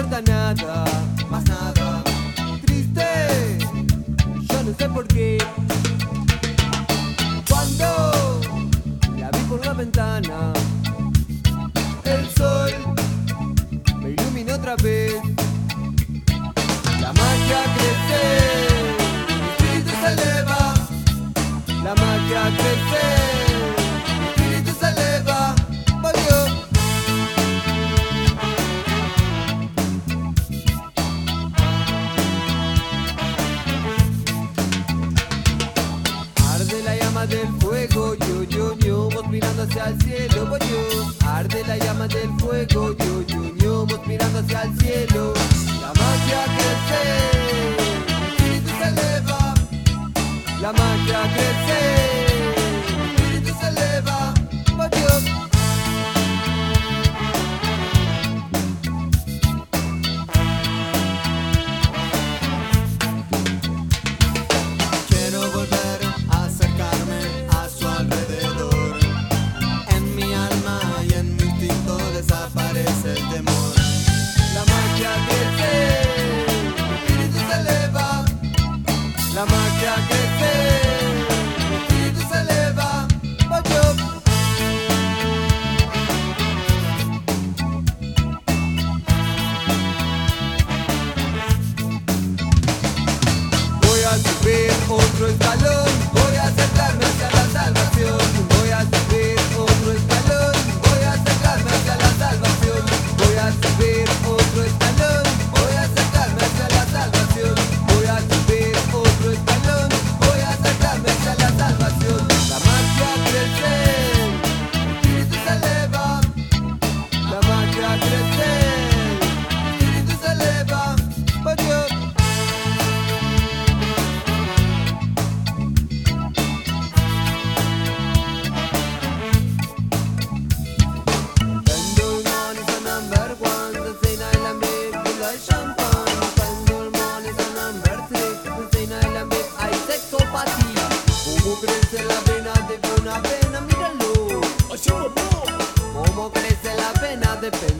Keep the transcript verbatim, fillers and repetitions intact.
importa nada, más nada. Triste, yo no sé por qué. Cuando la vi por la ventana, el sol me iluminó otra vez. La magia crece, mi espíritu se eleva. La magia crece, mi espíritu se eleva. Volvió. Arde la llama del fuego, yo, yo, yo, vos mirando hacia el cielo, voy yo. Arde la llama del fuego, yo, yo, yo, vos mirando hacia el cielo. La magia crece, mi espíritu se eleva. La magia crece, mi espíritu se eleva. Voy yo. Quiero volver a acercarme a su alrededor. En mi alma y en mi instinto desaparece el temor. La magia crece, mi espíritu se eleva. La magia crece, mi espíritu se eleva. Voy yo. Voy a subir otro escalón, voy a acercarme hacia la salvación. Voy a subir otro escalón, voy a acercarme hacia la salvación. Voy a subir otro escalón, voy a acercarme hacia la salvación. Voy a subir otro escalón, voy a acercarme hacia la salvación. La magia crece, mi espíritu se eleva. La magia crece, mi espíritu se eleva. Voy yo. Pendulmon is a number one, the thing I love me, full of champagne. Pendulmon is a number three, the thing I love me, hay sexopathy. Cómo crece la vena de una vena, míralo. Cómo crece la vena de